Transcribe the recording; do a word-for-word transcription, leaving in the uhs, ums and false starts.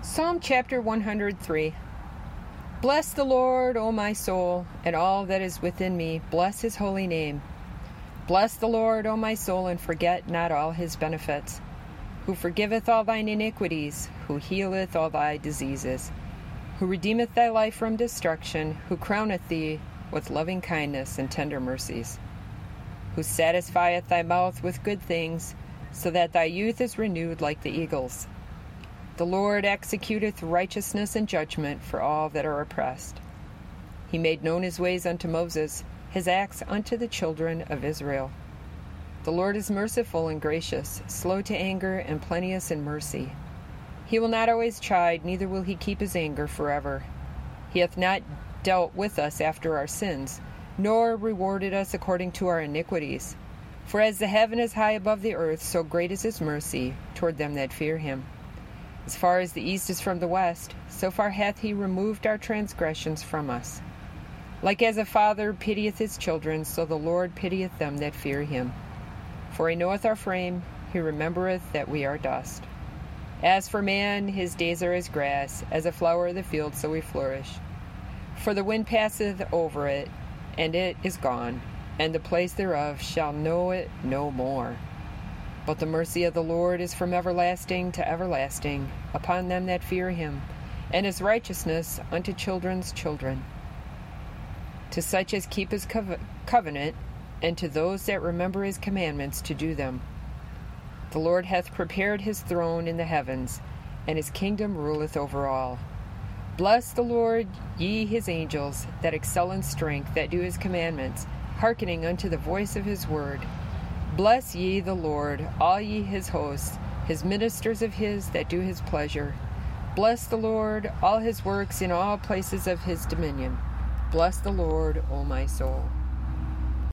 Psalm chapter one hundred three. Bless the Lord, O my soul, and all that is within me. Bless his holy name. Bless the Lord, O my soul, and forget not all his benefits, who forgiveth all thine iniquities, who healeth all thy diseases, who redeemeth thy life from destruction, who crowneth thee with loving kindness and tender mercies, who satisfieth thy mouth with good things, so that thy youth is renewed like the eagles. The Lord executeth righteousness and judgment for all that are oppressed. He made known his ways unto Moses, his acts unto the children of Israel. The Lord is merciful and gracious, slow to anger, and plenteous in mercy. He will not always chide, neither will he keep his anger forever. He hath not dealt with us after our sins, nor rewarded us according to our iniquities. For as the heaven is high above the earth, so great is his mercy toward them that fear him. As far as the east is from the west, so far hath he removed our transgressions from us. Like as a father pitieth his children, so the Lord pitieth them that fear him. For he knoweth our frame, he remembereth that we are dust. As for man, his days are as grass, as a flower of the field, so he flourish. For the wind passeth over it, and it is gone, and the place thereof shall know it no more. But the mercy of the Lord is from everlasting to everlasting upon them that fear him, and his righteousness unto children's children, to such as keep his cove- covenant, and to those that remember his commandments to do them. The Lord hath prepared his throne in the heavens, and his kingdom ruleth over all. Bless the Lord, ye his angels, that excel in strength, that do his commandments, hearkening unto the voice of his word. Bless ye the Lord, all ye his hosts, his ministers of his that do his pleasure. Bless the Lord, all his works in all places of his dominion. Bless the Lord, O my soul.